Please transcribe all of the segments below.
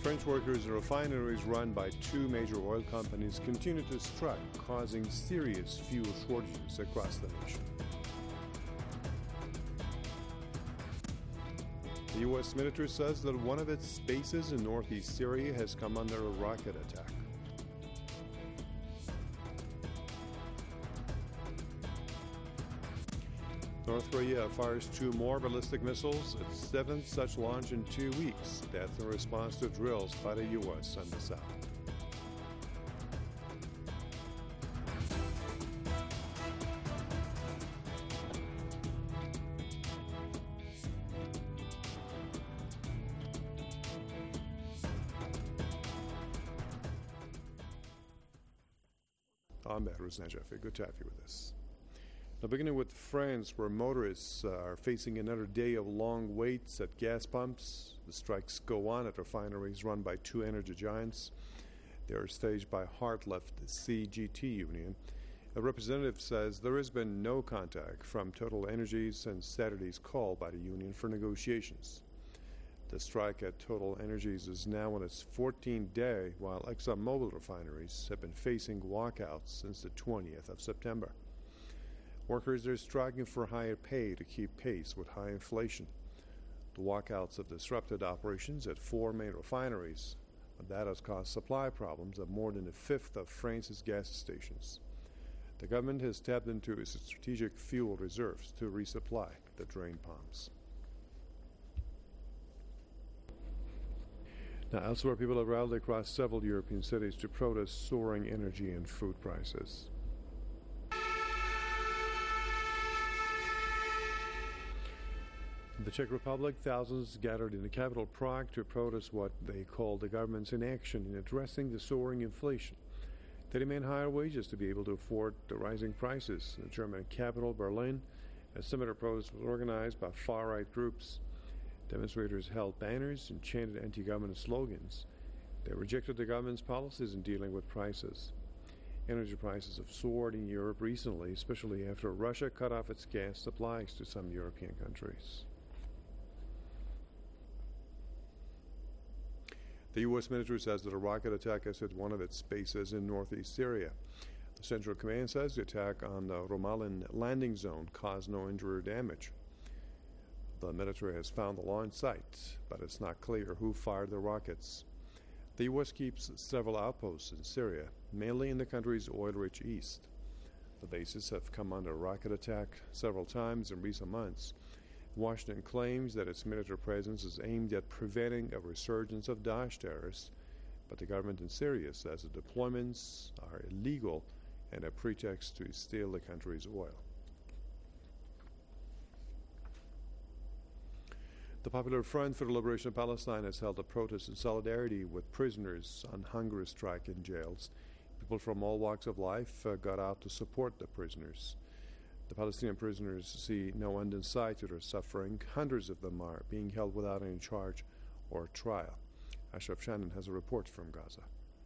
French workers in refineries run by two major oil companies continue to strike, causing serious fuel shortages across the nation. The U.S. military says that one of its bases in northeast Syria has come under a rocket attack. North Korea fires two more ballistic missiles, its seventh such launch in 2 weeks. That's in response to drills by the U.S. and the South. I'm Behruz Najafi. Good to have you with us. Now, beginning with France, where motorists are facing another day of long waits at gas pumps. The strikes go on at refineries run by two energy giants. They are staged by heart-left CGT Union. A representative says there has been no contact from Total Energies since Saturday's call by the union for negotiations. The strike at Total Energies is now on its 14th day, while ExxonMobil refineries have been facing walkouts since the 20th of September. Workers are striking for higher pay to keep pace with high inflation. The walkouts have disrupted operations at four main refineries, and that has caused supply problems at more than a fifth of France's gas stations. The government has tapped into its strategic fuel reserves to resupply the drained pumps. Now, elsewhere, people have rallied across several European cities to protest soaring energy and food prices. In the Czech Republic, thousands gathered in the capital Prague to protest what they call the government's inaction in addressing the soaring inflation. They demand higher wages to be able to afford the rising prices. In the German capital, Berlin, a similar protest was organized by far-right groups. Demonstrators held banners and chanted anti-government slogans. They rejected the government's policies in dealing with prices. Energy prices have soared in Europe recently, especially after Russia cut off its gas supplies to some European countries. The U.S. military says that a rocket attack has hit one of its bases in northeast Syria. The Central Command says the attack on the Romalin landing zone caused no injury or damage. The military has found the launch site, but it's not clear who fired the rockets. The U.S. keeps several outposts in Syria, mainly in the country's oil-rich east. The bases have come under rocket attack several times in recent months. Washington claims that its military presence is aimed at preventing a resurgence of Daesh terrorists, but the government in Syria says the deployments are illegal and a pretext to steal the country's oil. The Popular Front for the Liberation of Palestine has held a protest in solidarity with prisoners on hunger strike in jails. People from all walks of life got out to support the prisoners. The Palestinian prisoners see no end in sight to their suffering. Hundreds of them are being held without any charge or trial. Ashraf Shannon has a report from Gaza.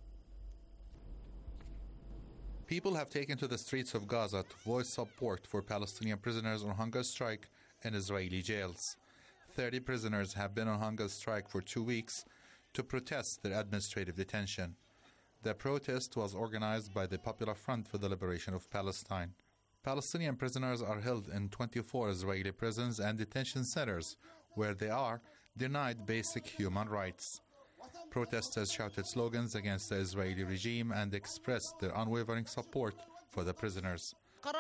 People have taken to the streets of Gaza to voice support for Palestinian prisoners on hunger strike in Israeli jails. 30 prisoners have been on hunger strike for 2 weeks to protest their administrative detention. The protest was organized by the Popular Front for the Liberation of Palestine. Palestinian prisoners are held in 24 Israeli prisons and detention centers, where they are denied basic human rights. Protesters shouted slogans against the Israeli regime and expressed their unwavering support for the prisoners.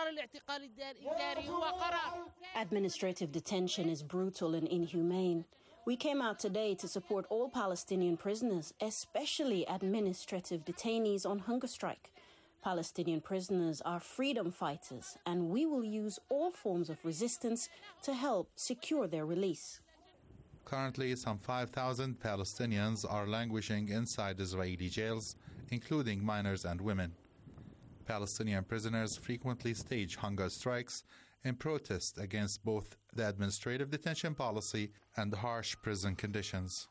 Administrative detention is brutal and inhumane. We came out today to support all Palestinian prisoners, especially administrative detainees on hunger strike. Palestinian prisoners are freedom fighters, and we will use all forms of resistance to help secure their release. Currently, some 5,000 Palestinians are languishing inside Israeli jails, including minors and women. Palestinian prisoners frequently stage hunger strikes in protest against both the administrative detention policy and harsh prison conditions.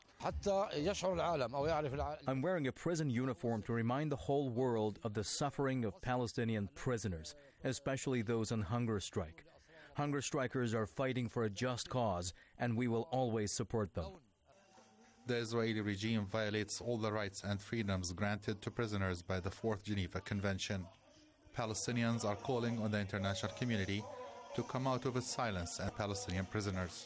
I'm wearing a prison uniform to remind the whole world of the suffering of Palestinian prisoners, especially those on hunger strike. Hunger strikers are fighting for a just cause, and we will always support them. The Israeli regime violates all the rights and freedoms granted to prisoners by the Fourth Geneva Convention. Palestinians are calling on the international community to come out of its silence and Palestinian prisoners.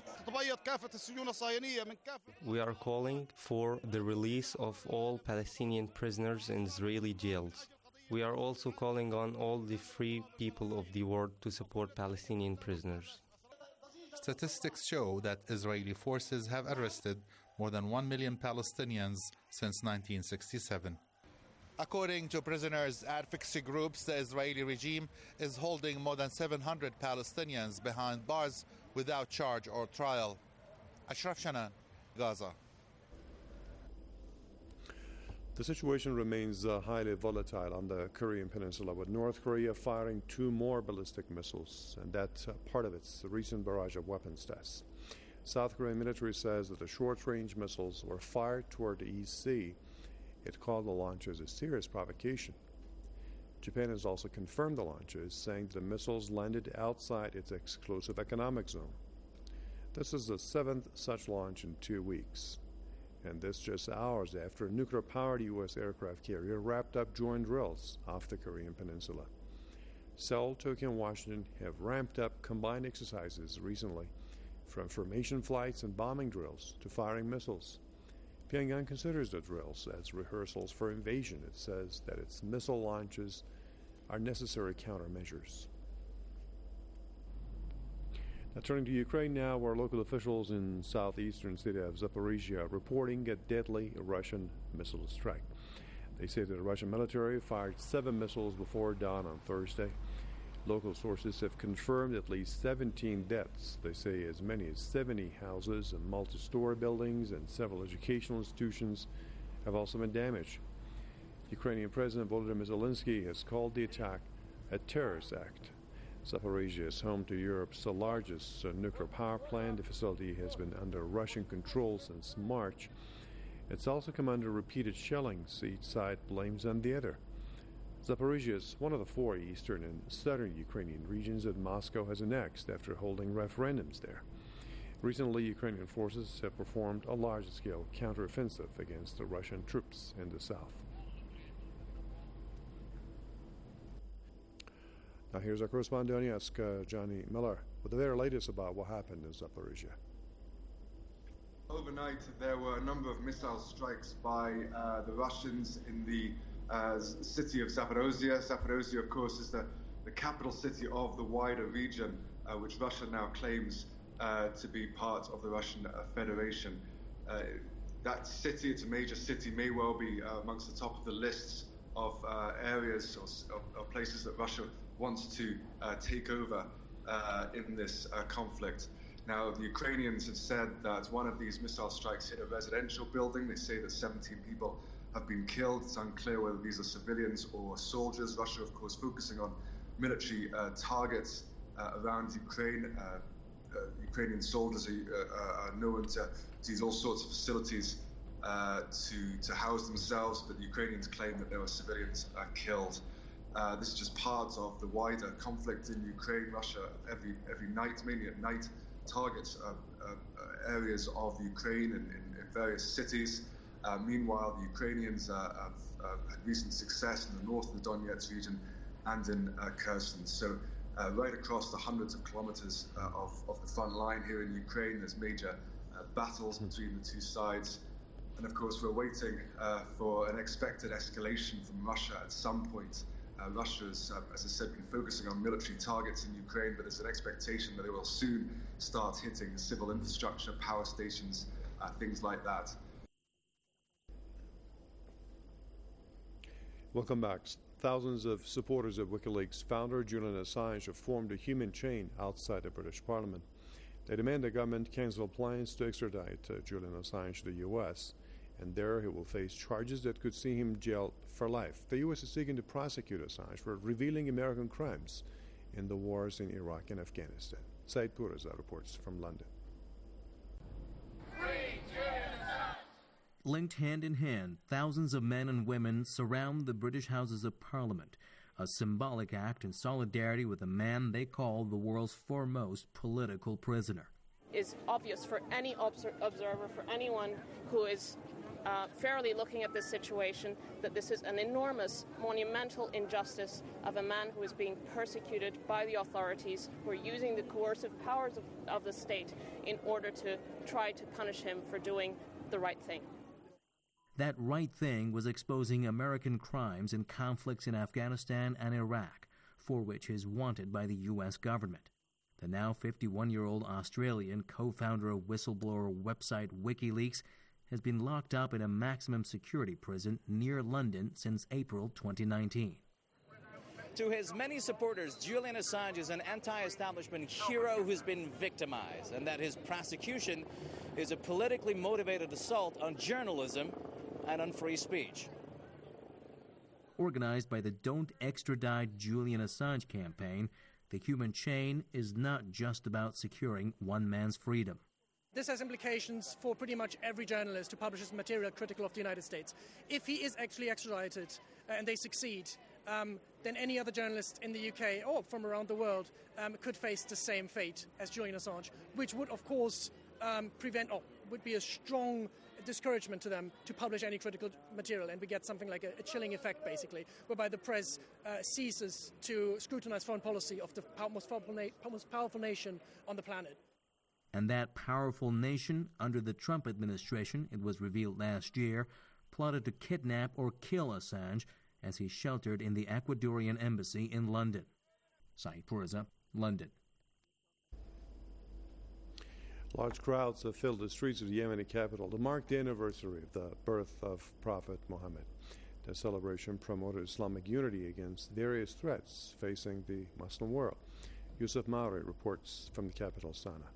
We are calling for the release of all Palestinian prisoners in Israeli jails. We are also calling on all the free people of the world to support Palestinian prisoners. Statistics show that Israeli forces have arrested more than 1 million Palestinians since 1967. According to prisoners' advocacy groups, the Israeli regime is holding more than 700 Palestinians behind bars without charge or trial. Ashraf Shanan, Gaza. The situation remains highly volatile on the Korean Peninsula, with North Korea firing 2 more ballistic missiles, and that's part of its recent barrage of weapons tests. South Korean military says that the short-range missiles were fired toward the East Sea. It called the launches a serious provocation. Japan has also confirmed the launches, saying that the missiles landed outside its exclusive economic zone. This is the 7th such launch in 2 weeks, and this just hours after a nuclear-powered U.S. aircraft carrier wrapped up joint drills off the Korean Peninsula. Seoul, Tokyo, and Washington have ramped up combined exercises recently, from formation flights and bombing drills to firing missiles. Pyongyang considers the drills as rehearsals for invasion. It says that its missile launches are necessary countermeasures. Now, turning to Ukraine now, where local officials in southeastern city of Zaporizhia are reporting a deadly Russian missile strike. They say that the Russian military fired 7 missiles before dawn on Thursday. Local sources have confirmed at least 17 deaths. They say as many as 70 houses and multi-story buildings and several educational institutions have also been damaged. Ukrainian President Volodymyr Zelensky has called the attack a terrorist act. Zaporizhia is home to Europe's largest nuclear power plant. The facility has been under Russian control since March. It's also come under repeated shellings. Each side blames on the other. Zaporizhia is one of the 4 eastern and southern Ukrainian regions that Moscow has annexed after holding referendums there. Recently, Ukrainian forces have performed a large-scale counteroffensive against the Russian troops in the south. Now here's our correspondent in Donetsk, Johnny Miller, with the very latest about what happened in Zaporizhia. Overnight, there were a number of missile strikes by the Russians in the city of Zaporozhye. Zaporozhye, of course, is the capital city of the wider region, which Russia now claims to be part of the Russian Federation. That city, it's a major city, may well be amongst the top of the lists of areas or places that Russia wants to take over in this conflict. Now, the Ukrainians have said that one of these missile strikes hit a residential building. They say that 17 people have been killed. It's unclear whether these are civilians or soldiers. Russia, of course, focusing on military targets around Ukraine. Ukrainian soldiers are known to use all sorts of facilities to house themselves, but the Ukrainians claim that there were civilians killed. This is just part of the wider conflict in Ukraine. Russia, every night, mainly at night, targets areas of Ukraine in various cities. Meanwhile, the Ukrainians have had recent success in the north of the Donetsk region and in Kherson. So right across the hundreds of kilometers of the front line here in Ukraine, there's major battles between the two sides. And of course, we're waiting for an expected escalation from Russia at some point. Russia has, as I said, been focusing on military targets in Ukraine, but there's an expectation that it will soon start hitting civil infrastructure, power stations, things like that. Welcome back. Thousands of supporters of WikiLeaks founder Julian Assange have formed a human chain outside the British Parliament. They demand the government cancel plans to extradite Julian Assange to the U.S., and there he will face charges that could see him jailed for life. The U.S. is seeking to prosecute Assange for revealing American crimes in the wars in Iraq and Afghanistan. Said Puraza reports from London. Linked hand in hand, thousands of men and women surround the British Houses of Parliament, a symbolic act in solidarity with a man they call the world's foremost political prisoner. is obvious for any observer, for anyone who is fairly looking at this situation, that this is an enormous, monumental injustice of a man who is being persecuted by the authorities, who are using the coercive powers of the state in order to try to punish him for doing the right thing. That right thing was exposing American crimes in conflicts in Afghanistan and Iraq, for which he is wanted by the U.S. government. The now 51-year-old Australian co-founder of whistleblower website WikiLeaks has been locked up in a maximum security prison near London since April 2019. To his many supporters, Julian Assange is an anti-establishment hero who's been victimized, and that his prosecution is a politically motivated assault on journalism and on free speech. Organized by the Don't Extradite Julian Assange campaign, the human chain is not just about securing one man's freedom. This has implications for pretty much every journalist who publishes material critical of the United States. If he is actually extradited and they succeed, then any other journalist in the UK or from around the world could face the same fate as Julian Assange, which would, of course, would be a strong discouragement to them to publish any critical material, and we get something like a chilling effect, basically, whereby the press ceases to scrutinize foreign policy of the most powerful nation on the planet. And that powerful nation, under the Trump administration, it was revealed last year, plotted to kidnap or kill Assange as he sheltered in the Ecuadorian embassy in London. Saeed Purza, London. Large crowds have filled the streets of the Yemeni capital to mark the anniversary of the birth of Prophet Muhammad. The celebration promoted Islamic unity against various threats facing the Muslim world. Yusuf Mauri reports from the capital, Sana'a.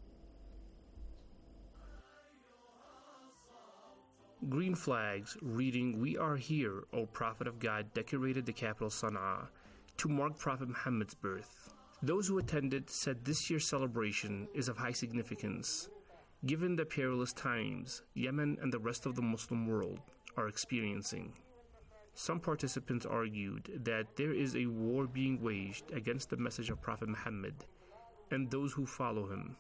Green flags reading "We are here, O Prophet of God" decorated the capital Sana'a to mark Prophet Muhammad's birth. Those who attended said this year's celebration is of high significance, given the perilous times Yemen and the rest of the Muslim world are experiencing. Some participants argued that there is a war being waged against the message of Prophet Muhammad and those who follow him.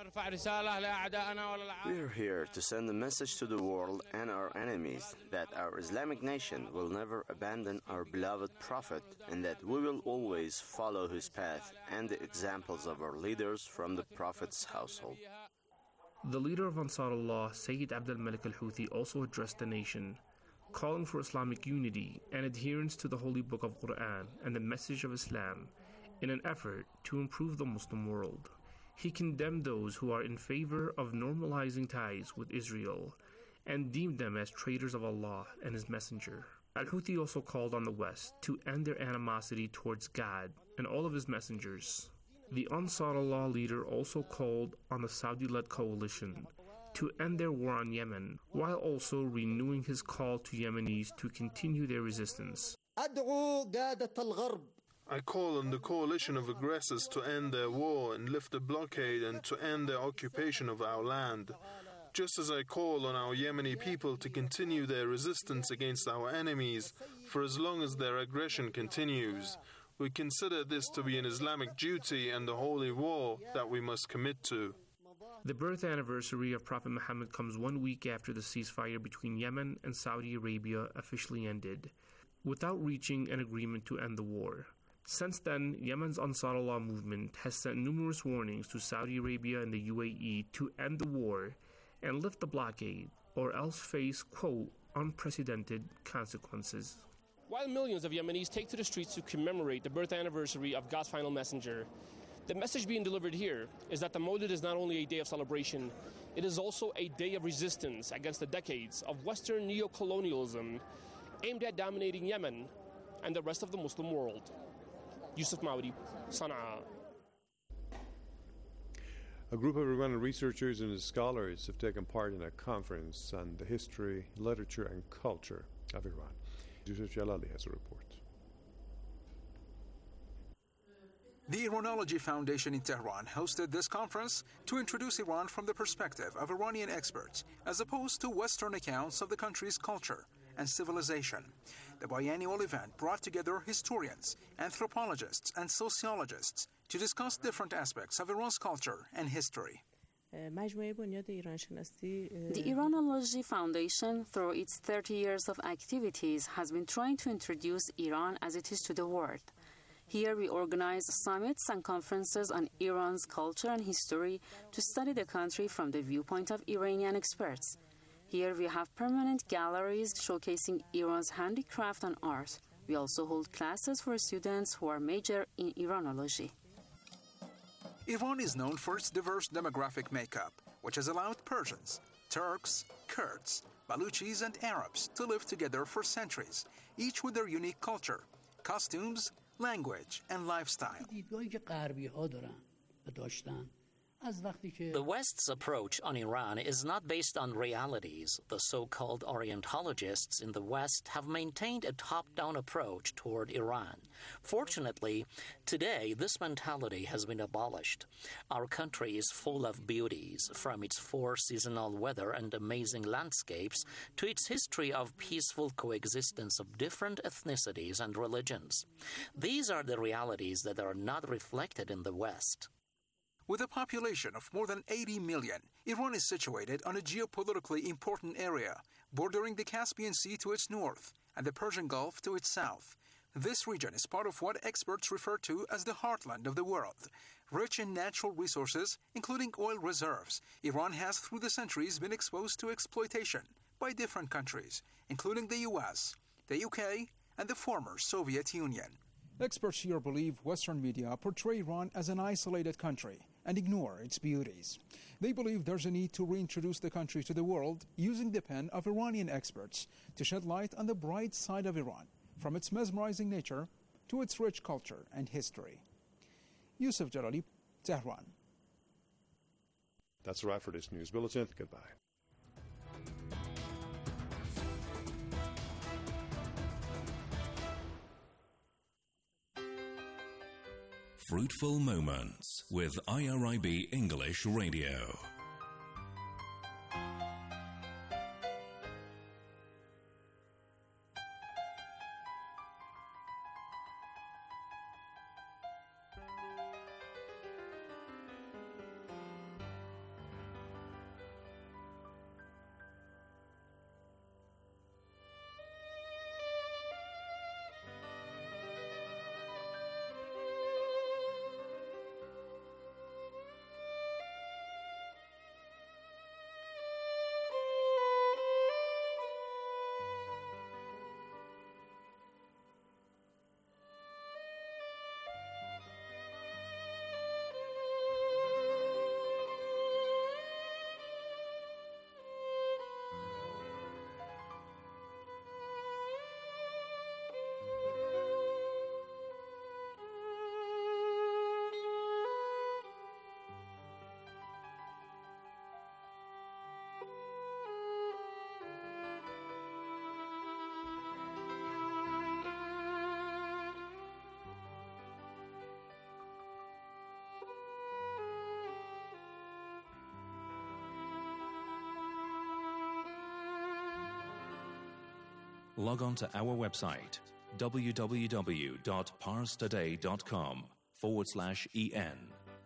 We are here to send a message to the world and our enemies that our Islamic nation will never abandon our beloved Prophet and that we will always follow his path and the examples of our leaders from the Prophet's household. The leader of Ansar Allah, Sayyid Abdul Malik al-Houthi, also addressed the nation, calling for Islamic unity and adherence to the Holy Book of Quran and the message of Islam in an effort to improve the Muslim world. He condemned those who are in favor of normalizing ties with Israel and deemed them as traitors of Allah and His Messenger. Al-Houthi also called on the West to end their animosity towards God and all of His messengers. The Ansar Allah leader also called on the Saudi-led coalition to end their war on Yemen, while also renewing his call to Yemenis to continue their resistance. I call on the coalition of aggressors to end their war and lift the blockade and to end their occupation of our land. Just as I call on our Yemeni people to continue their resistance against our enemies for as long as their aggression continues. We consider this to be an Islamic duty and a holy war that we must commit to. The birth anniversary of Prophet Muhammad comes 1 week after the ceasefire between Yemen and Saudi Arabia officially ended, without reaching an agreement to end the war. Since then, Yemen's Ansar Allah movement has sent numerous warnings to Saudi Arabia and the UAE to end the war and lift the blockade, or else face, quote, unprecedented consequences. While millions of Yemenis take to the streets to commemorate the birth anniversary of God's final messenger, the message being delivered here is that the Mawlid is not only a day of celebration, it is also a day of resistance against the decades of Western neo-colonialism aimed at dominating Yemen and the rest of the Muslim world. Yusuf Maudi, Sana'a. A group of Iranian researchers and scholars have taken part in a conference on the history, literature, and culture of Iran. Yusuf Jalali has a report. The Iranology Foundation in Tehran hosted this conference to introduce Iran from the perspective of Iranian experts, as opposed to Western accounts of the country's culture and civilization. The biannual event brought together historians, anthropologists, and sociologists to discuss different aspects of Iran's culture and history. The Iranology Foundation, through its 30 years of activities, has been trying to introduce Iran as it is to the world. Here we organize summits and conferences on Iran's culture and history to study the country from the viewpoint of Iranian experts. Here we have permanent galleries showcasing Iran's handicraft and art. We also hold classes for students who are major in Iranology. Iran is known for its diverse demographic makeup, which has allowed Persians, Turks, Kurds, Baluchis, and Arabs to live together for centuries, each with their unique culture, costumes, language, and lifestyle. The West's approach on Iran is not based on realities. The so-called Orientologists in the West have maintained a top-down approach toward Iran. Fortunately, today this mentality has been abolished. Our country is full of beauties, from its four-seasonal weather and amazing landscapes to its history of peaceful coexistence of different ethnicities and religions. These are the realities that are not reflected in the West. With a population of more than 80 million, Iran is situated on a geopolitically important area, bordering the Caspian Sea to its north and the Persian Gulf to its south. This region is part of what experts refer to as the heartland of the world. Rich in natural resources, including oil reserves, Iran has through the centuries been exposed to exploitation by different countries, including the US, the UK, and the former Soviet Union. Experts here believe Western media portray Iran as an isolated country and ignore its beauties. They believe there's a need to reintroduce the country to the world using the pen of Iranian experts to shed light on the bright side of Iran, from its mesmerizing nature to its rich culture and history. Yusuf Jalali, Tehran. That's a wrap for this news bulletin. Goodbye. Fruitful Moments with IRIB English Radio. Log on to our website, www.parstoday.com/en.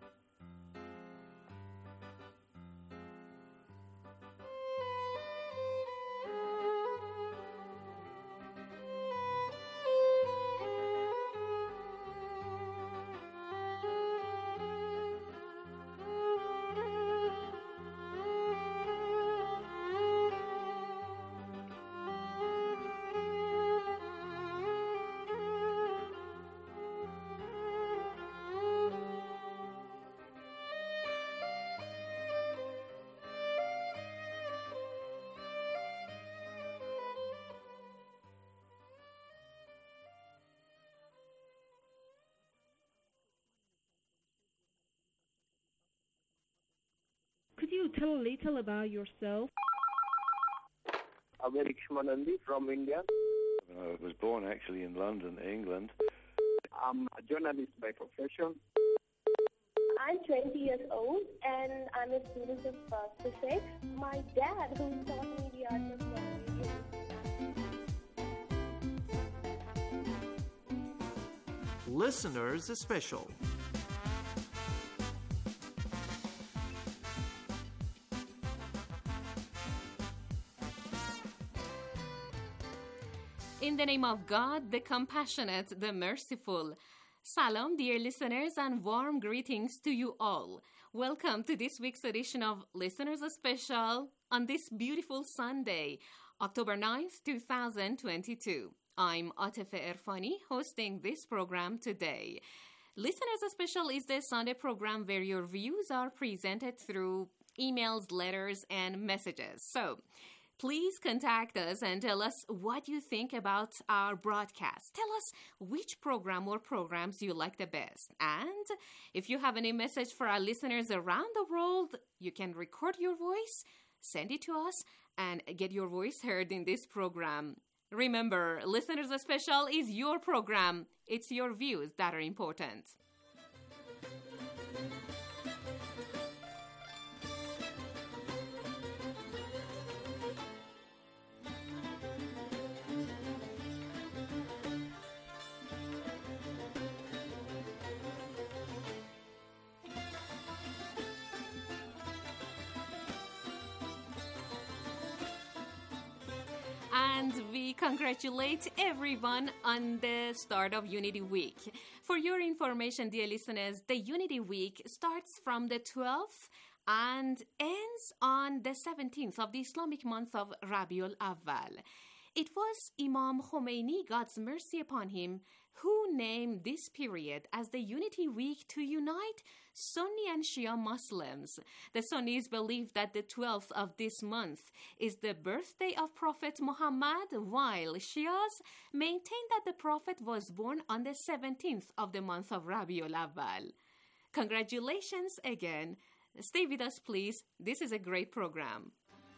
Could you tell a little about yourself? I'm Eric Shmanandi from India. I was born actually in London, England. I'm a journalist by profession. I'm 20 years old and I'm a student of physics. My dad, who taught me the art of radio. Listeners Special. In the name of God, the compassionate, the merciful. Salam, dear listeners, and warm greetings to you all. Welcome to this week's edition of Listeners Special on this beautiful Sunday, October 9th, 2022. I'm Atife Erfani, hosting this program today. Listeners Special is the Sunday program where your views are presented through emails, letters, and messages. So, please contact us and tell us what you think about our broadcast. Tell us which program or programs you like the best. And if you have any message for our listeners around the world, you can record your voice, send it to us, and get your voice heard in this program. Remember, Listeners Special is your program. It's your views that are important. And we congratulate everyone on the start of Unity Week. For your information, dear listeners, the Unity Week starts from the 12th and ends on the 17th of the Islamic month of Rabiul Awwal. It was Imam Khomeini, God's mercy upon him, who named this period as the Unity Week to unite Sunni and Shia Muslims. The Sunnis believe that the 12th of this month is the birthday of Prophet Muhammad, while Shias maintain that the Prophet was born on the 17th of the month of Rabiul Awwal. Congratulations again. Stay with us, please. This is a great program.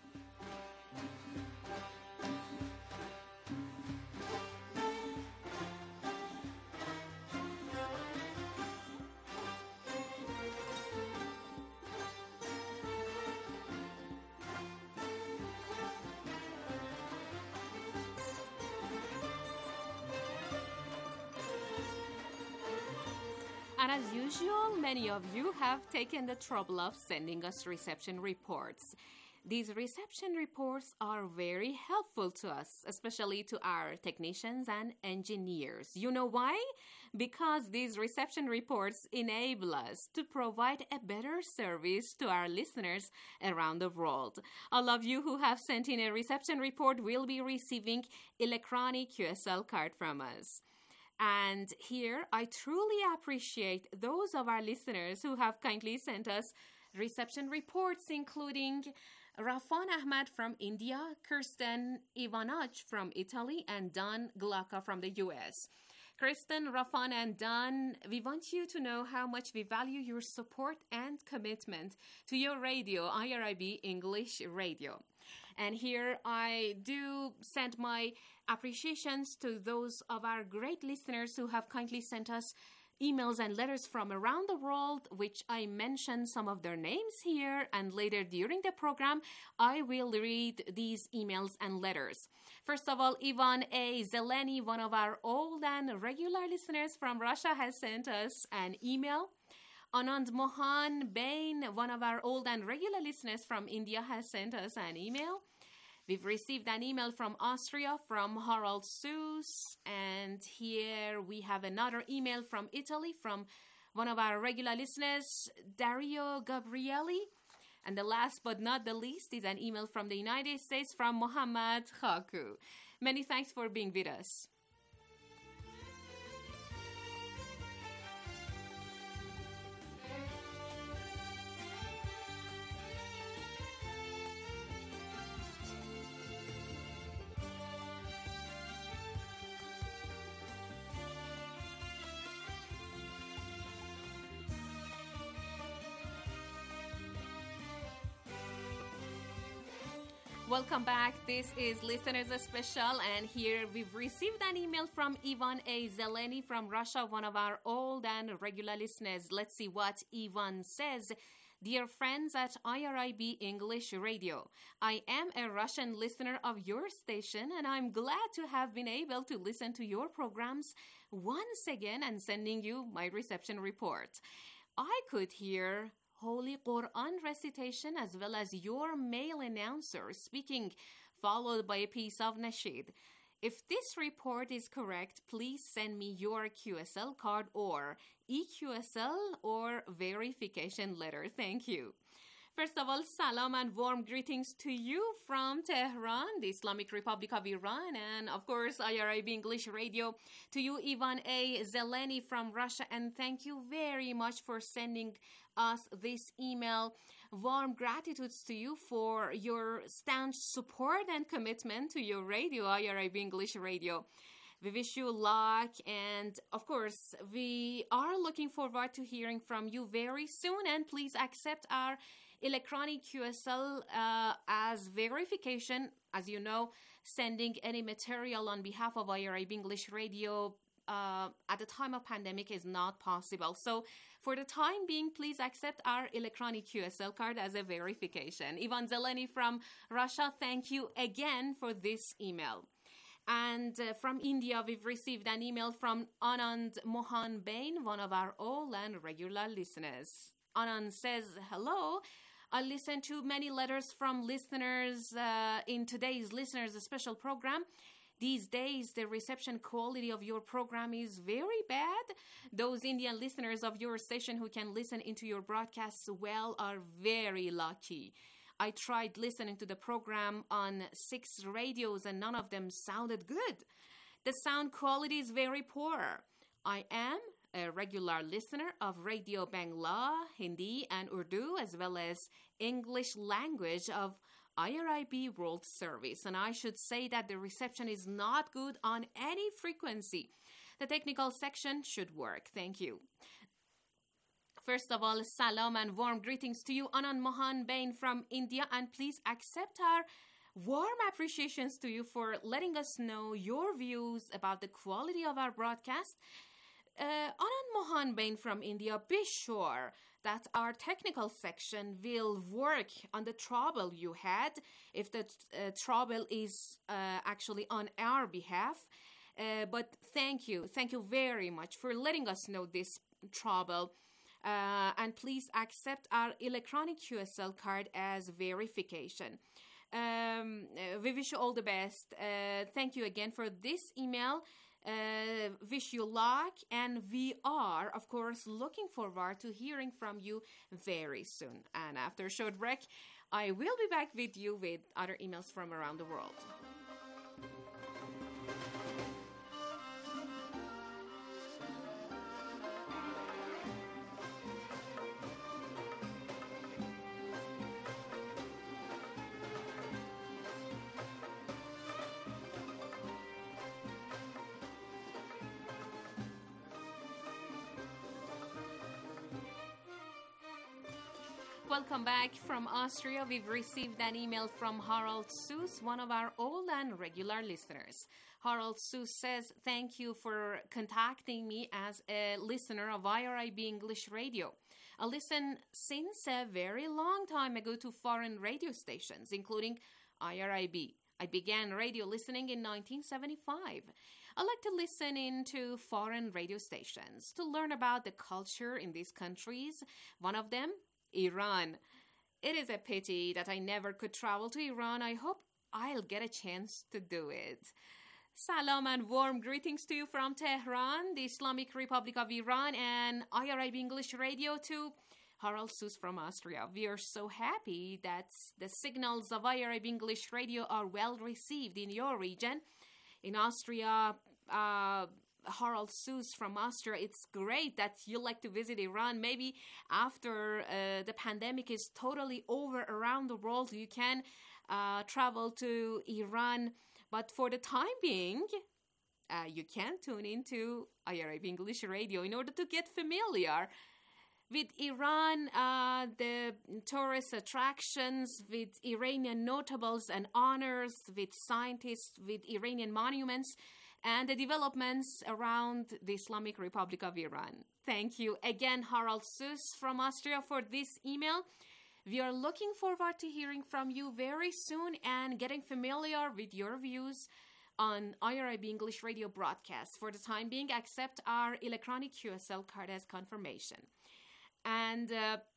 And as usual, many of you have taken the trouble of sending us reception reports. These reception reports are very helpful to us, especially to our technicians and engineers. You know why? Because these reception reports enable us to provide a better service to our listeners around the world. All of you who have sent in a reception report will be receiving electronic QSL card from us. And here, I truly appreciate those of our listeners who have kindly sent us reception reports, including Rafan Ahmad from India, Kirsten Ivanach from Italy, and Don Glocka from the US. Kristen, Rafan, and Don, we want you to know how much we value your support and commitment to your radio, IRIB English Radio. And here I do send my appreciations to those of our great listeners who have kindly sent us emails and letters from around the world, which I mention some of their names here, and later during the program, I will read these emails and letters. First of all, Ivan A. Zeleny, one of our old and regular listeners from Russia, has sent us an email. Anand Mohan Bain, one of our old and regular listeners from India, has sent us an email. We've received an email from Austria from Harald Seuss, and here we have another email from Italy from one of our regular listeners, Dario Gabrielli. And the last but not the least is an email from the United States from Mohammad Khaku. Many thanks for being with us. Welcome back. This is Listeners Special, and here we've received an email from Ivan A. Zeleny from Russia, one of our old and regular listeners. Let's see what Ivan says. Dear friends at IRIB English Radio, I am a Russian listener of your station, and I'm glad to have been able to listen to your programs once again and sending you my reception report. I could hear Holy Quran recitation as well as your male announcer speaking, followed by a piece of nasheed. If this report is correct, please send me your QSL card or EQSL or verification letter. Thank you. First of all, salam and warm greetings to you from Tehran, the Islamic Republic of Iran, and of course, IRIB English Radio. To you, Ivan A. Zeleny from Russia, and thank you very much for sending us this email. Warm gratitudes to you for your staunch support and commitment to your radio, IRIB English Radio. We wish you luck, and of course, we are looking forward to hearing from you very soon, and please accept our electronic QSL as verification. As you know, sending any material on behalf of IRIB English Radio at the time of pandemic is not possible. So for the time being, please accept our electronic QSL card as a verification. Ivan Zeleny from Russia, thank you again for this email. And from India, we've received an email from Anand Mohan Bain, one of our old and regular listeners. Anand says, hello. I listen to many letters from listeners in today's Listeners Special program. These days, the reception quality of your program is very bad. Those Indian listeners of your station who can listen into your broadcasts well are very lucky. I tried listening to the program on 6 radios and none of them sounded good. The sound quality is very poor. I am a regular listener of Radio Bangla, Hindi and Urdu, as well as English language of IRIB World Service. And I should say that the reception is not good on any frequency. The technical section should work. Thank you. First of all, salam and warm greetings to you, Anand Mohan Bain from India. And please accept our warm appreciations to you for letting us know your views about the quality of our broadcast. Anand Mohan Bain from India, be sure that our technical section will work on the trouble you had, if the trouble is actually on our behalf. But thank you very much for letting us know this trouble. And please accept our electronic QSL card as verification. We wish you all the best. Thank you again for this email. Wish you luck, and we are, of course, looking forward to hearing from you very soon. And after a short break, I will be back with you with other emails from around the world. Welcome back from Austria. We've received an email from Harald Seuss, one of our old and regular listeners. Harald Seuss says, thank you for contacting me as a listener of IRIB English Radio. I listen since a very long time ago to foreign radio stations, including IRIB. I began radio listening in 1975. I like to listen into foreign radio stations to learn about the culture in these countries. One of them, Iran. It is a pity that I never could travel to Iran. I hope I'll get a chance to do it. Salam and warm greetings to you from Tehran, the Islamic Republic of Iran, and IRIB English Radio to Harald Seuss from Austria. We are so happy that the signals of IRIB English Radio are well received in your region. In Austria, Harald Seuss from Austria, it's great that you like to visit Iran. Maybe after the pandemic is totally over around the world, you can travel to Iran. But for the time being, you can tune into IRIB English Radio in order to get familiar with Iran, the tourist attractions, with Iranian notables and honors, with scientists, with Iranian monuments, and the developments around the Islamic Republic of Iran. Thank you again, Harald Seuss from Austria, for this email. We are looking forward to hearing from you very soon and getting familiar with your views on IRIB English Radio broadcasts. For the time being, accept our electronic QSL card as confirmation. And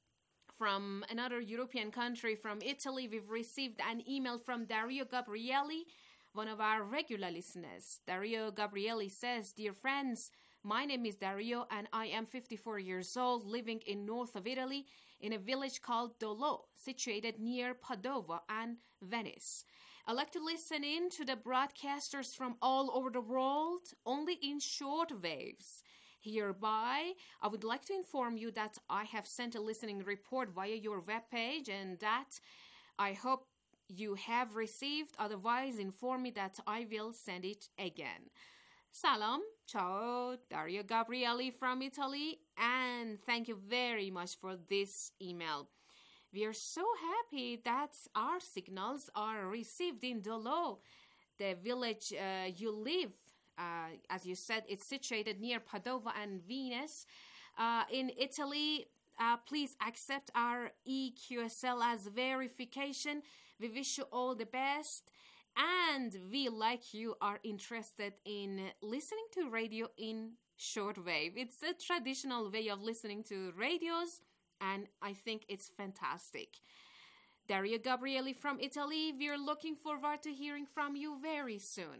from another European country, from Italy, we've received an email from Dario Gabrielli, one of our regular listeners. Dario Gabrielli says, "Dear friends, my name is Dario and I am 54 years old, living in north of Italy in a village called Dolo, situated near Padova and Venice. I like to listen in to the broadcasters from all over the world, only in short waves. Hereby, I would like to inform you that I have sent a listening report via your webpage and that I hope you have received. Otherwise, inform me that I will send it again." Salam, ciao, Dario Gabrielli from Italy, and thank you very much for this email. We are so happy that our signals are received in Dolo, the village you live. As you said, it's situated near Padova and Venice. In Italy, please accept our EQSL as verification. We wish you all the best. And we, like you, are interested in listening to radio in shortwave. It's a traditional way of listening to radios, and I think it's fantastic. Dario Gabrielli from Italy, we're looking forward to hearing from you very soon.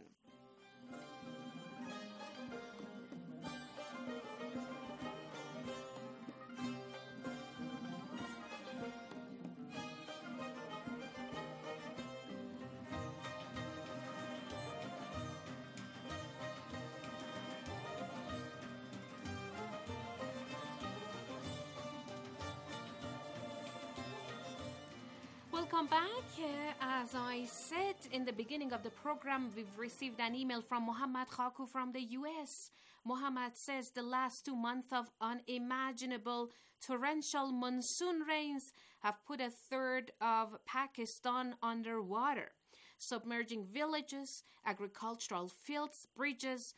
Welcome back. As I said in the beginning of the program, we've received an email from Mohammad Khaku from the U.S. Mohammad says the last 2 months of unimaginable torrential monsoon rains have put a third of Pakistan underwater, submerging villages, agricultural fields, bridges,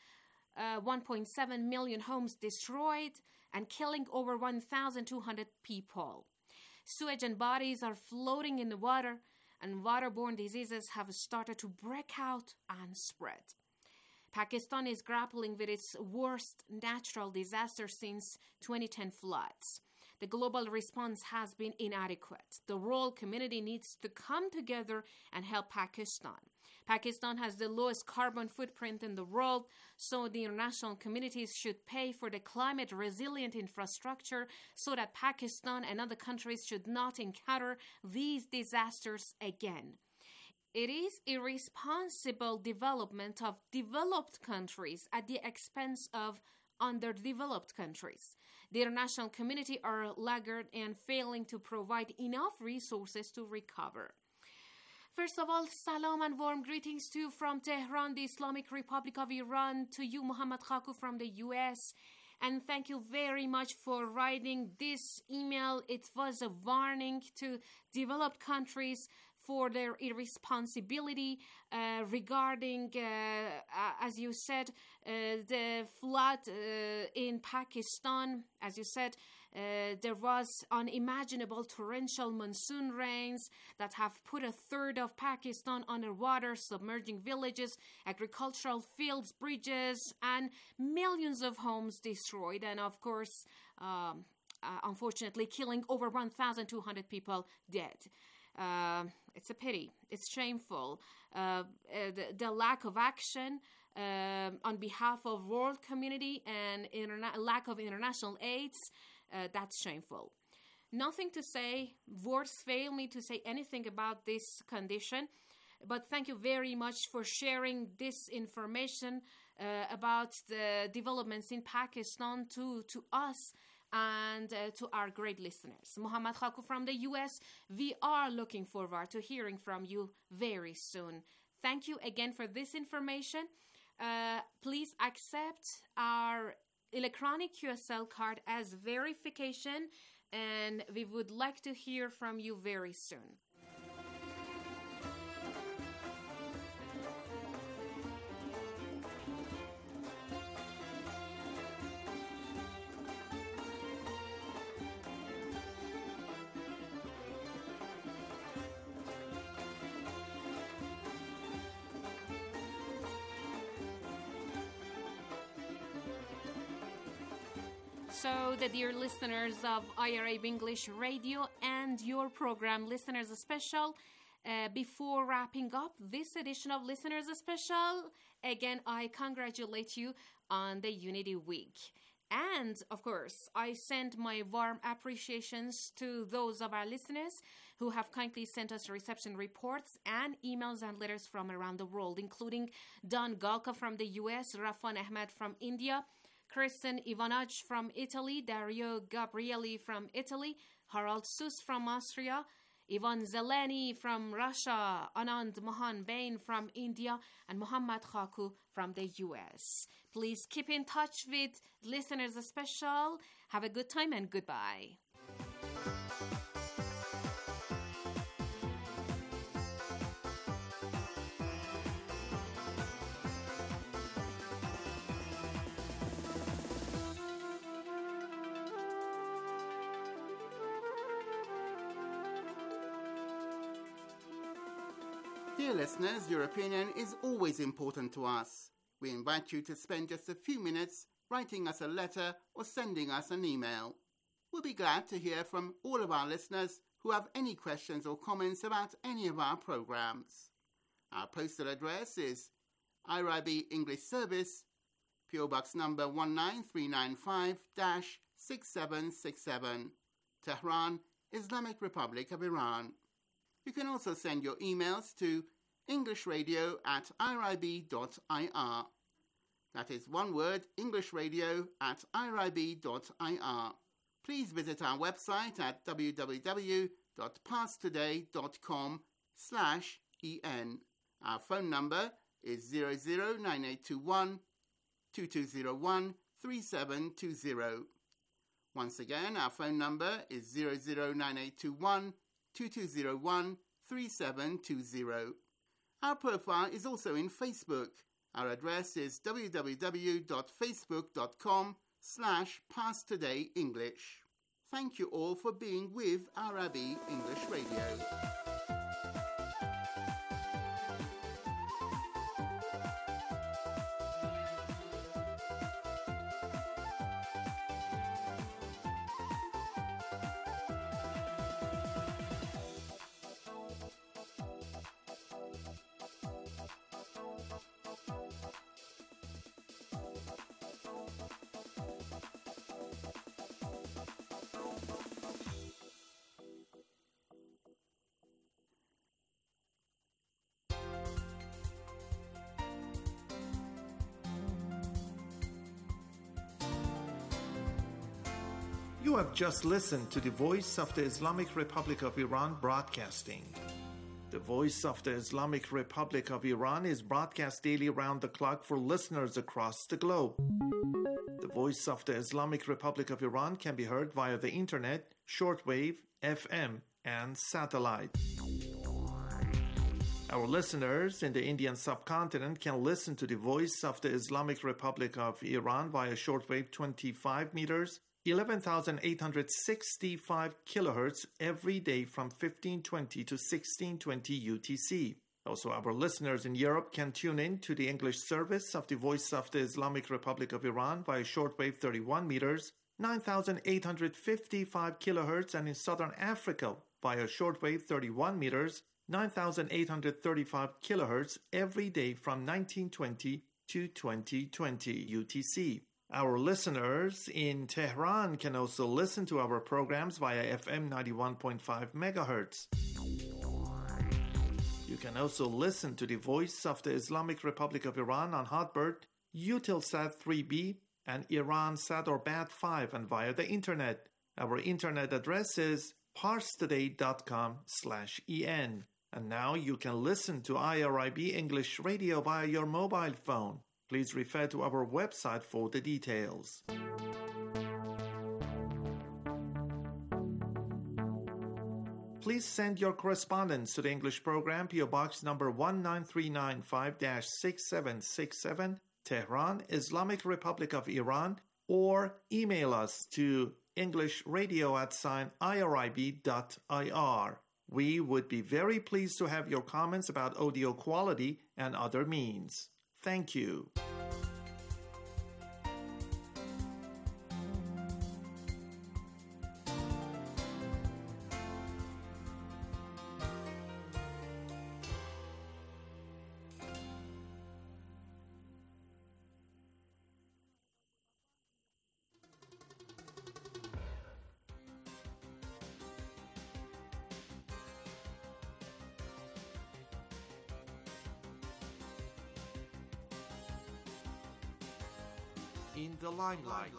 1.7 million homes destroyed, and killing over 1,200 people. Sewage and bodies are floating in the water, and waterborne diseases have started to break out and spread. Pakistan is grappling with its worst natural disaster since 2010 floods. The global response has been inadequate. The world community needs to come together and help Pakistan. Pakistan has the lowest carbon footprint in the world, so the international communities should pay for the climate-resilient infrastructure so that Pakistan and other countries should not encounter these disasters again. It is irresponsible development of developed countries at the expense of underdeveloped countries. The international community are laggard and failing to provide enough resources to recover. First of all, salam and warm greetings to you from Tehran, the Islamic Republic of Iran, to you, Mohammad Khaku from the U.S., and thank you very much for writing this email. It was a warning to developed countries for their irresponsibility regarding, as you said, the flood in Pakistan. As you said, there was unimaginable torrential monsoon rains that have put a third of Pakistan underwater, submerging villages, agricultural fields, bridges, and millions of homes destroyed. And of course, unfortunately, killing over 1,200 people dead. It's a pity. It's shameful. The lack of action on behalf of world community and lack of international aids, that's shameful. Nothing to say. Words fail me to say anything about this condition. But thank you very much for sharing this information about the developments in Pakistan to us and to our great listeners. Mohammad Khaku from the U.S., we are looking forward to hearing from you very soon. Thank you again for this information. Please accept our electronic QSL card as verification, and we would like to hear from you very soon. So, the dear listeners of IRIB English Radio and your program, Listeners Special, Before wrapping up this edition of Listeners Special, again, I congratulate you on the Unity Week. And, of course, I send my warm appreciations to those of our listeners who have kindly sent us reception reports and emails and letters from around the world, including Don Galka from the U.S., Rafan Ahmed from India, Kristen Ivanaj from Italy, Dario Gabrieli from Italy, Harald Sus from Austria, Ivan Zeleny from Russia, Anand Mohan Bain from India, and Muhammad Khaku from the U.S. Please keep in touch with Listeners Special. Have a good time and goodbye. Dear listeners, your opinion is always important to us. We invite you to spend just a few minutes writing us a letter or sending us an email. We'll be glad to hear from all of our listeners who have any questions or comments about any of our programs. Our postal address is IRIB English Service, PO Box number 19395-6767, Tehran, Islamic Republic of Iran. You can also send your emails to englishradio@irib.ir. That is one word, englishradio@irib.ir. Please visit our website at www.passtoday.com/en. Our phone number is 009821 2201 3720. Once again, our phone number is 009821 2201 3720. Our profile is also in Facebook. Our address is www.facebook.com/PasTodayEnglish. Thank you all for being with Arabi English Radio. You have just listened to the Voice of the Islamic Republic of Iran broadcasting. The Voice of the Islamic Republic of Iran is broadcast daily round the clock for listeners across the globe. The Voice of the Islamic Republic of Iran can be heard via the internet, shortwave, FM, and satellite. Our listeners in the Indian subcontinent can listen to the Voice of the Islamic Republic of Iran via shortwave 25 meters, 11,865 kilohertz every day from 1520 to 1620 UTC. Also, our listeners in Europe can tune in to the English service of the Voice of the Islamic Republic of Iran via shortwave 31 meters, 9,855 kilohertz, and in Southern Africa via shortwave 31 meters, 9,835 kilohertz every day from 1920 to 2020 UTC. Our listeners in Tehran can also listen to our programs via FM 91.5 MHz. You can also listen to the Voice of the Islamic Republic of Iran on Hotbird, Eutelsat 3B, and Iransat or Bat5, and via the internet. Our internet address is parstoday.com/en. And now you can listen to IRIB English Radio via your mobile phone. Please refer to our website for the details. Please send your correspondence to the English program, PO Box number 19395-6767, Tehran, Islamic Republic of Iran, or email us to englishradio@irib.ir. We would be very pleased to have your comments about audio quality and other means. Thank you. in the limelight.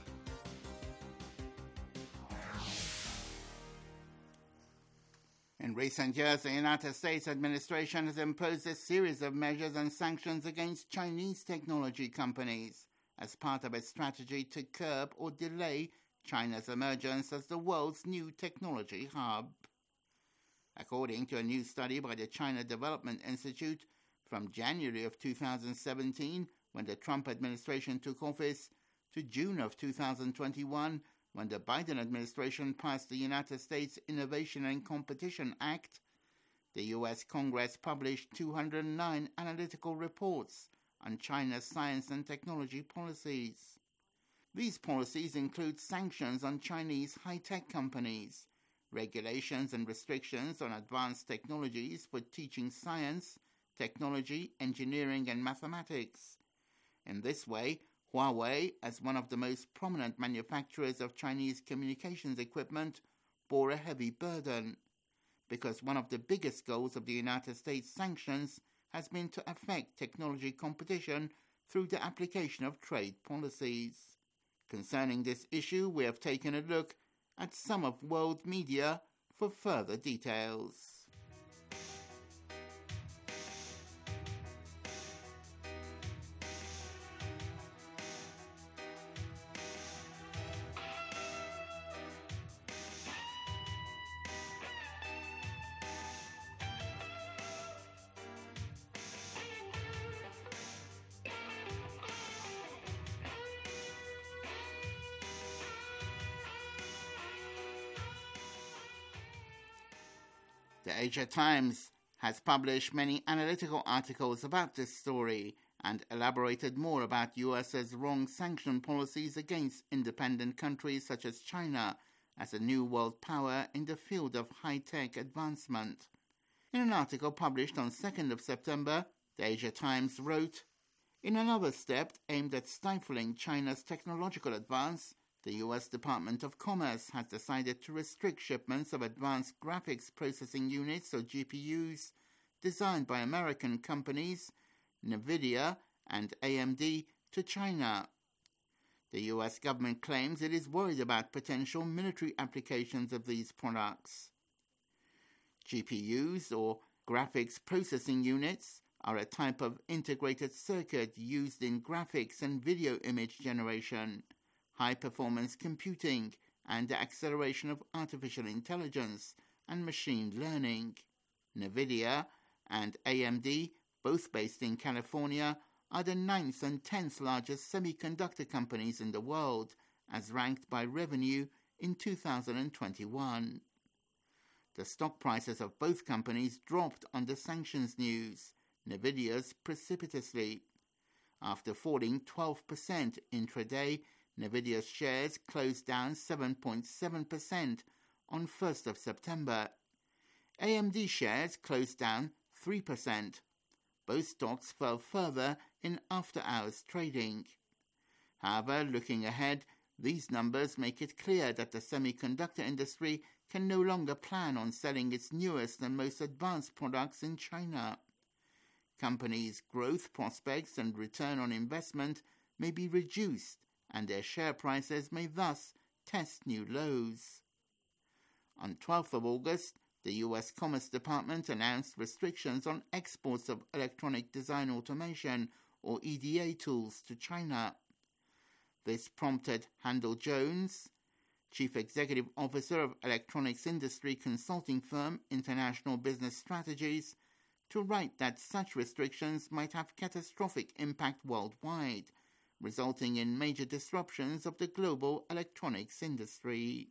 In recent years, the United States administration has imposed a series of measures and sanctions against Chinese technology companies as part of its strategy to curb or delay China's emergence as the world's new technology hub. According to a new study by the China Development Institute from January of 2017, when the Trump administration took office, to June of 2021, when the Biden administration passed the United States Innovation and Competition Act, the U.S. Congress published 209 analytical reports on China's science and technology policies. These policies include sanctions on Chinese high-tech companies, regulations and restrictions on advanced technologies for teaching science, technology, engineering, and mathematics. In this way, Huawei, as one of the most prominent manufacturers of Chinese communications equipment, bore a heavy burden, because one of the biggest goals of the United States sanctions has been to affect technology competition through the application of trade policies. Concerning this issue, we have taken a look at some of world media for further details. The Asia Times has published many analytical articles about this story and elaborated more about US's wrong sanction policies against independent countries such as China as a new world power in the field of high-tech advancement. In an article published on 2nd of September, the Asia Times wrote, "In another step aimed at stifling China's technological advance, the U.S. Department of Commerce has decided to restrict shipments of advanced graphics processing units, or GPUs, designed by American companies, NVIDIA and AMD, to China. The U.S. government claims it is worried about potential military applications of these products. GPUs, or graphics processing units, are a type of integrated circuit used in graphics and video image generation, high-performance computing, and the acceleration of artificial intelligence and machine learning. NVIDIA and AMD, both based in California, are the 9th and 10th largest semiconductor companies in the world, as ranked by revenue in 2021. The stock prices of both companies dropped on the sanctions news, NVIDIA's precipitously. After falling 12% intraday, NVIDIA's shares closed down 7.7% on 1st of September. AMD shares closed down 3%. Both stocks fell further in after-hours trading. However, looking ahead, these numbers make it clear that the semiconductor industry can no longer plan on selling its newest and most advanced products in China. Companies' growth prospects and return on investment may be reduced, and their share prices may thus test new lows. On 12th of August, the U.S. Commerce Department announced restrictions on exports of electronic design automation, or EDA tools, to China. This prompted Handel Jones, Chief Executive Officer of electronics industry consulting firm International Business Strategies, to write that such restrictions might have catastrophic impact worldwide, resulting in major disruptions of the global electronics industry.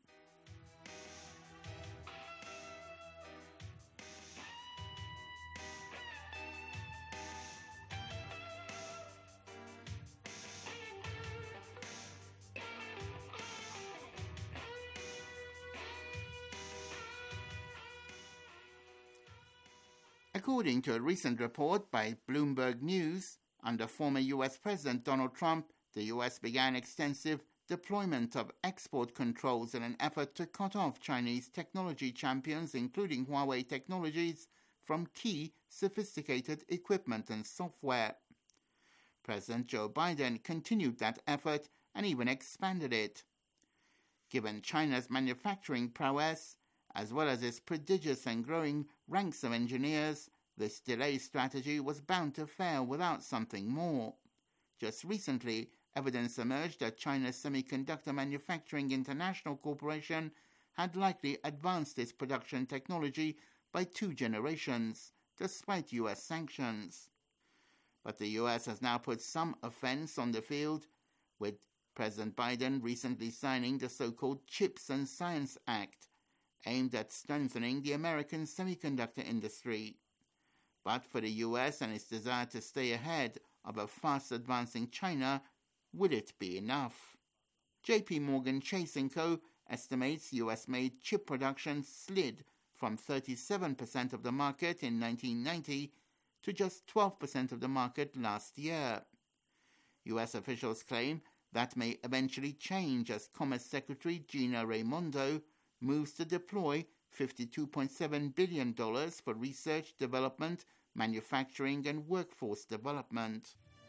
According to a recent report by Bloomberg News, under former U.S. President Donald Trump, the U.S. began extensive deployment of export controls in an effort to cut off Chinese technology champions, including Huawei Technologies, from key sophisticated equipment and software. President Joe Biden continued that effort and even expanded it. Given China's manufacturing prowess, as well as its prodigious and growing ranks of engineers, this delay strategy was bound to fail without something more. Just recently, evidence emerged that China's Semiconductor Manufacturing International Corporation had likely advanced its production technology by 2 generations, despite U.S. sanctions. But the U.S. has now put some offense on the field, with President Biden recently signing the so-called CHIPS and Science Act, aimed at strengthening the American semiconductor industry. But for the U.S. and its desire to stay ahead of a fast-advancing China, will it be enough? J.P. Morgan Chase & Co. estimates U.S.-made chip production slid from 37% of the market in 1990 to just 12% of the market last year. U.S. officials claim that may eventually change as Commerce Secretary Gina Raimondo moves to deploy $52.7 billion for research, development, manufacturing, and workforce development.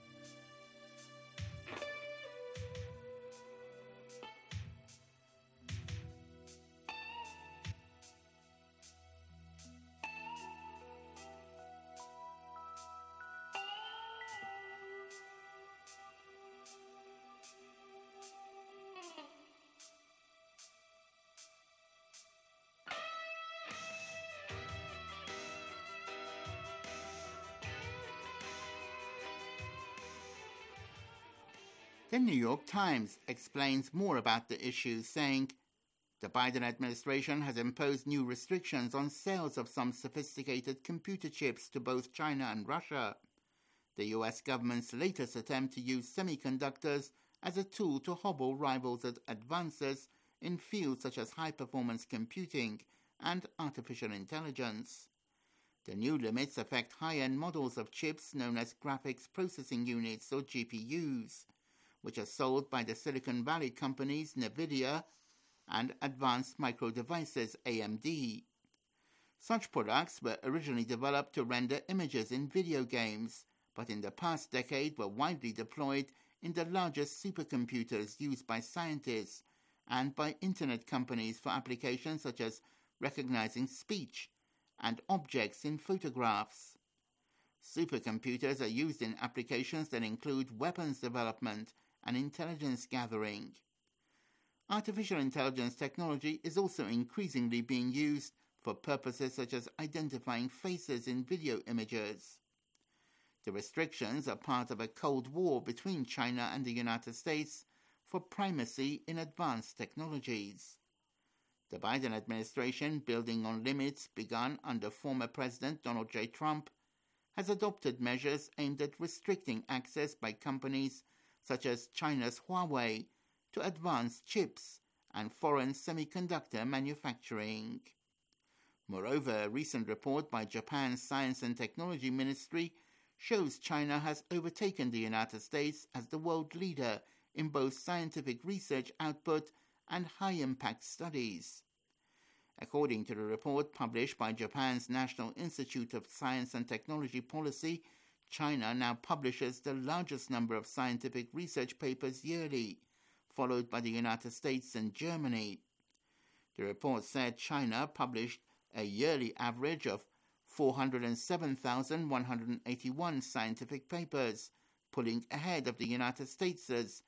The New York Times explains more about the issue, saying, "The Biden administration has imposed new restrictions on sales of some sophisticated computer chips to both China and Russia. The U.S. government's latest attempt to use semiconductors as a tool to hobble rivals' advances in fields such as high-performance computing and artificial intelligence. The new limits affect high-end models of chips known as graphics processing units or GPUs, which are sold by the Silicon Valley companies NVIDIA and Advanced Micro Devices AMD. Such products were originally developed to render images in video games, but in the past decade were widely deployed in the largest supercomputers used by scientists and by internet companies for applications such as recognizing speech and objects in photographs. Supercomputers are used in applications that include weapons development and intelligence gathering. Artificial intelligence technology is also increasingly being used for purposes such as identifying faces in video images. The restrictions are part of a Cold War between China and the United States for primacy in advanced technologies. The Biden administration, building on limits begun under former President Donald J. Trump, has adopted measures aimed at restricting access by companies such as China's Huawei to advanced chips and foreign semiconductor manufacturing. Moreover, a recent report by Japan's Science and Technology Ministry shows China has overtaken the United States as the world leader in both scientific research output and high-impact studies. According to the report published by Japan's National Institute of Science and Technology Policy, China now publishes the largest number of scientific research papers yearly, followed by the United States and Germany. The report said China published a yearly average of 407,181 scientific papers, pulling ahead of the United States'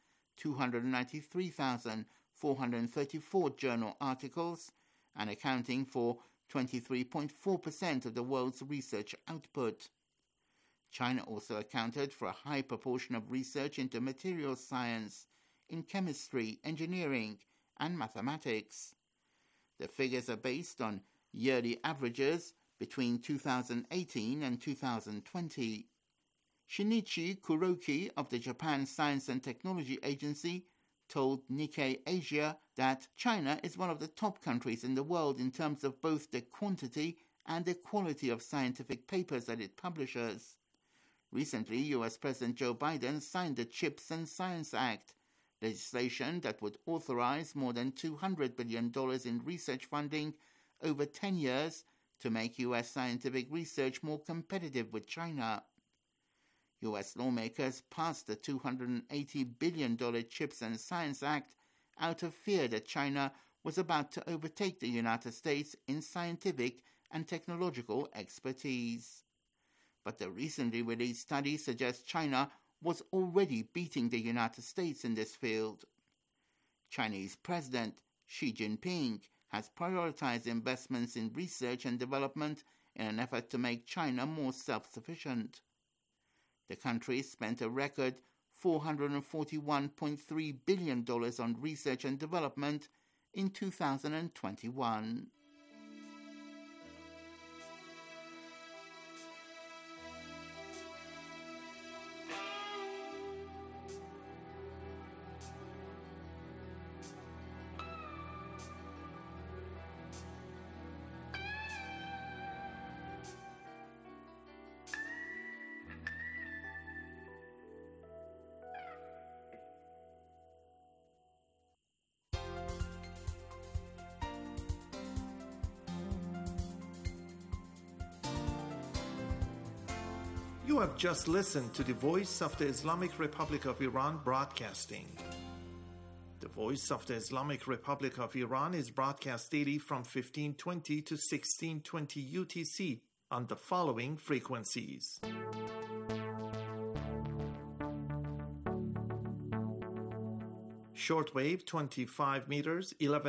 293,434 journal articles and accounting for 23.4% of the world's research output. China also accounted for a high proportion of research into materials science, in chemistry, engineering, and mathematics. The figures are based on yearly averages between 2018 and 2020. Shinichi Kuroki of the Japan Science and Technology Agency told Nikkei Asia that China is one of the top countries in the world in terms of both the quantity and the quality of scientific papers that it publishes. Recently, U.S. President Joe Biden signed the CHIPS and Science Act, legislation that would authorize more than $200 billion in research funding over 10 years to make U.S. scientific research more competitive with China. U.S. lawmakers passed the $280 billion CHIPS and Science Act out of fear that China was about to overtake the United States in scientific and technological expertise. But the recently released study suggests China was already beating the United States in this field. Chinese President Xi Jinping has prioritized investments in research and development in an effort to make China more self-sufficient. The country spent a record $441.3 billion on research and development in 2021. You have just listened to the Voice of the Islamic Republic of Iran broadcasting. The Voice of the Islamic Republic of Iran is broadcast daily from 1520 to 1620 UTC on the following frequencies. Shortwave 25 meters,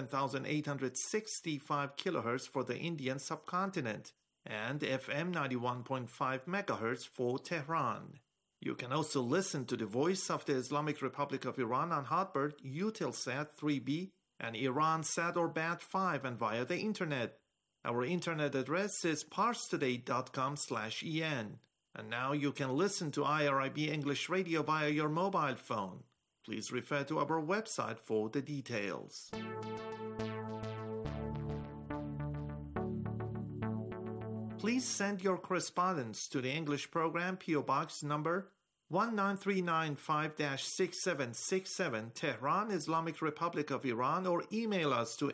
11,865 kilohertz for the Indian subcontinent, and FM 91.5 megahertz for Tehran. You can also listen to the Voice of the Islamic Republic of Iran on Hotbird, Eutelsat 3B, and Iransat or Bat5 and via the internet. Our internet address is parstoday.com/en. And now you can listen to IRIB English Radio via your mobile phone. Please refer to our website for the details. Please send your correspondence to the English program, P.O. Box number 19395-6767, Tehran, Islamic Republic of Iran, or email us to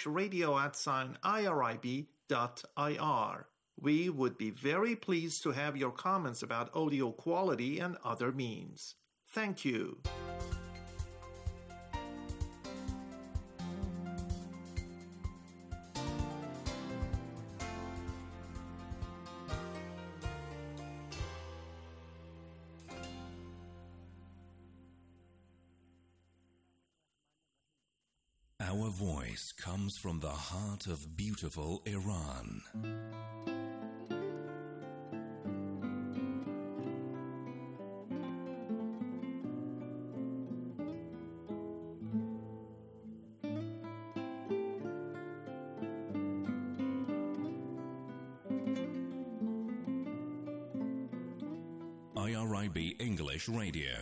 englishradio@irib.ir. We would be very pleased to have your comments about audio quality and other means. Thank you. Our voice comes from the heart of beautiful Iran. IRIB English Radio.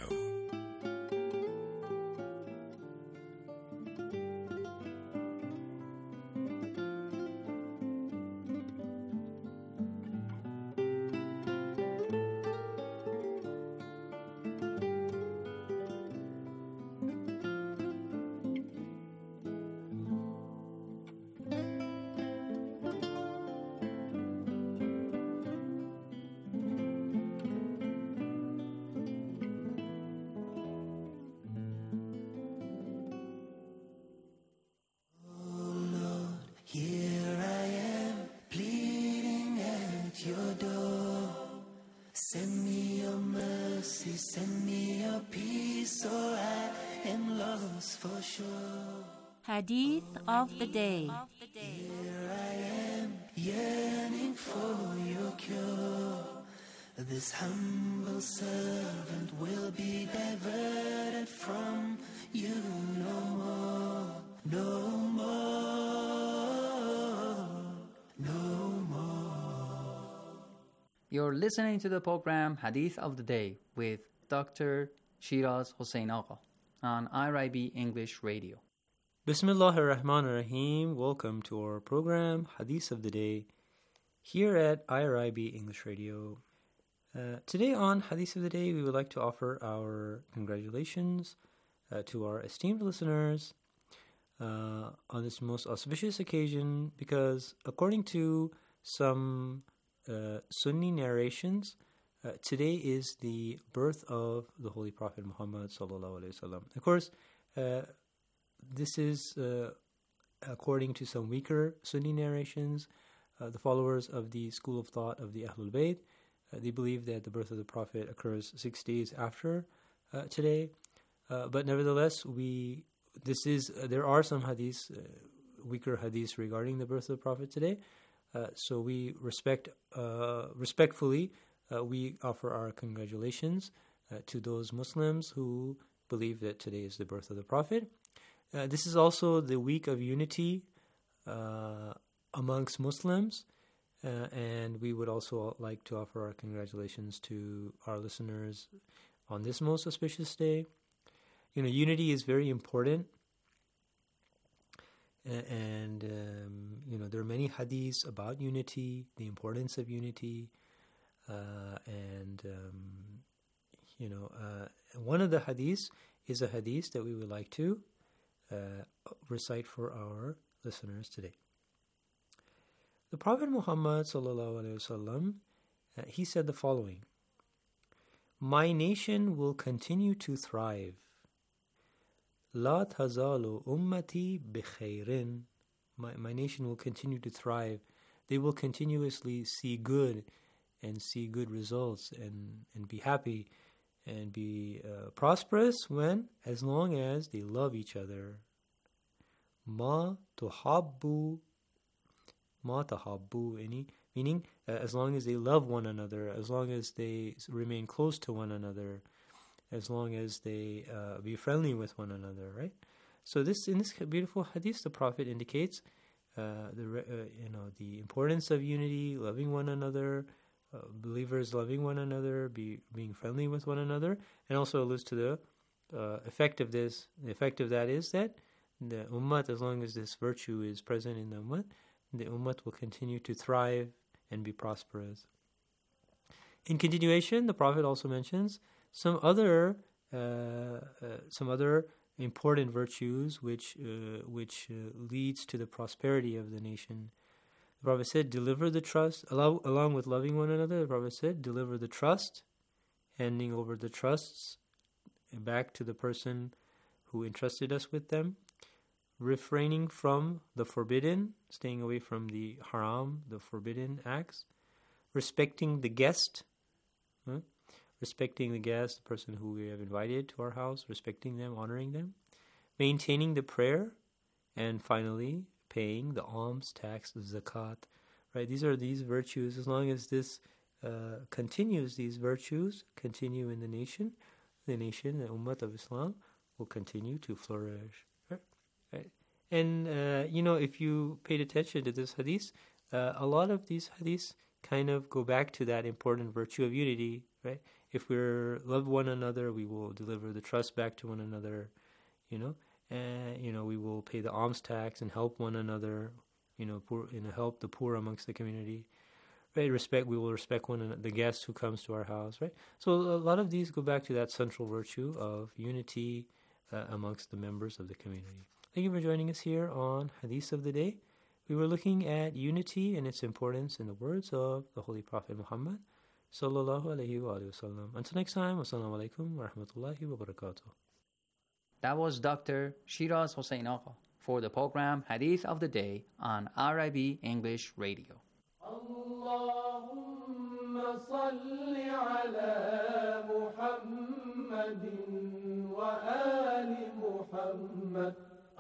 Send me your mercy, send me your peace, or I am lost for sure. Hadith of the Day. Here I am, yearning for your cure. This humble servant will be diverted from you no more, no more, no more. You're listening to the program Hadith of the Day with Dr. Shiraz Hossein Agha on IRIB English Radio. Bismillahir Rahmanir Rahim. Welcome to our program Hadith of the Day here at IRIB English Radio. Today on Hadith of the Day, we would like to offer our congratulations to our esteemed listeners on this most auspicious occasion, because according to some Sunni narrations, today is the birth of the Holy Prophet Muhammad sallallahu alaihi wasallam. Of course, this is according to some weaker Sunni narrations. The followers of the school of thought of the Ahlul Bayt, they believe that the birth of the Prophet occurs 6 days after today. But nevertheless, there are some hadiths, weaker hadiths regarding the birth of the Prophet today. So we respectfully, we offer our congratulations to those Muslims who believe that today is the birth of the Prophet. This is also the week of unity amongst Muslims, and we would also like to offer our congratulations to our listeners on this most auspicious day. Unity is very important, and there are many hadiths about unity, the importance of unity, and one of the hadiths is a hadith that we would like to recite for our listeners today. The Prophet Muhammad sallallahu alaihi wasallam, he said the following: "My nation will continue to thrive. La tazalu ummati bikhairin." My nation will continue to thrive. They will continuously see good and see good results and be happy and be prosperous as long as they love each other. Ma tuhabbu, meaning as long as they love one another, as long as they remain close to one another, as long as they be friendly with one another, right? So in this beautiful hadith, the Prophet indicates the importance of unity, loving one another, believers loving one another, being friendly with one another, and also alludes to the effect of this. The effect of that is that the ummah, as long as this virtue is present in the ummah will continue to thrive and be prosperous. In continuation, the Prophet also mentions some other important virtues which leads to the prosperity of the nation. The Prophet said, deliver the trust, along with loving one another. The Prophet said, deliver the trust, handing over the trusts back to the person who entrusted us with them, refraining from the forbidden, staying away from the haram, the forbidden acts, respecting the guest, the person who we have invited to our house, respecting them, honoring them, maintaining the prayer, and finally, paying the alms, tax, zakat. Right? These are these virtues. As long as this continues, these virtues continue in the nation, the Ummah of Islam will continue to flourish. Right? And, if you paid attention to this hadith, a lot of these hadiths kind of go back to that important virtue of unity, right? If we love one another, we will deliver the trust back to one another, and, we will pay the alms tax and help one another, help the poor amongst the community, right? We will respect one another, the guest who comes to our house, right? So a lot of these go back to that central virtue of unity amongst the members of the community. Thank you for joining us here on Hadith of the Day. We were looking at unity and its importance in the words of the Holy Prophet Muhammad sallallahu alaihi wasallam. Until next time, wassalamu alaikum wa rahmatullahi wa barakatuh. That was Dr. Shiraz Hossein Agha for the program Hadith of the Day on RIB English Radio. Allahumma salli ala Muhammadin wa ali Muhammad.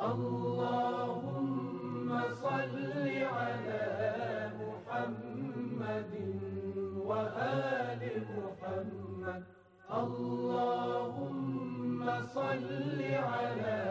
Allahumma salli ala Muhammadin wa ali Muhammad. Allahumma salli ala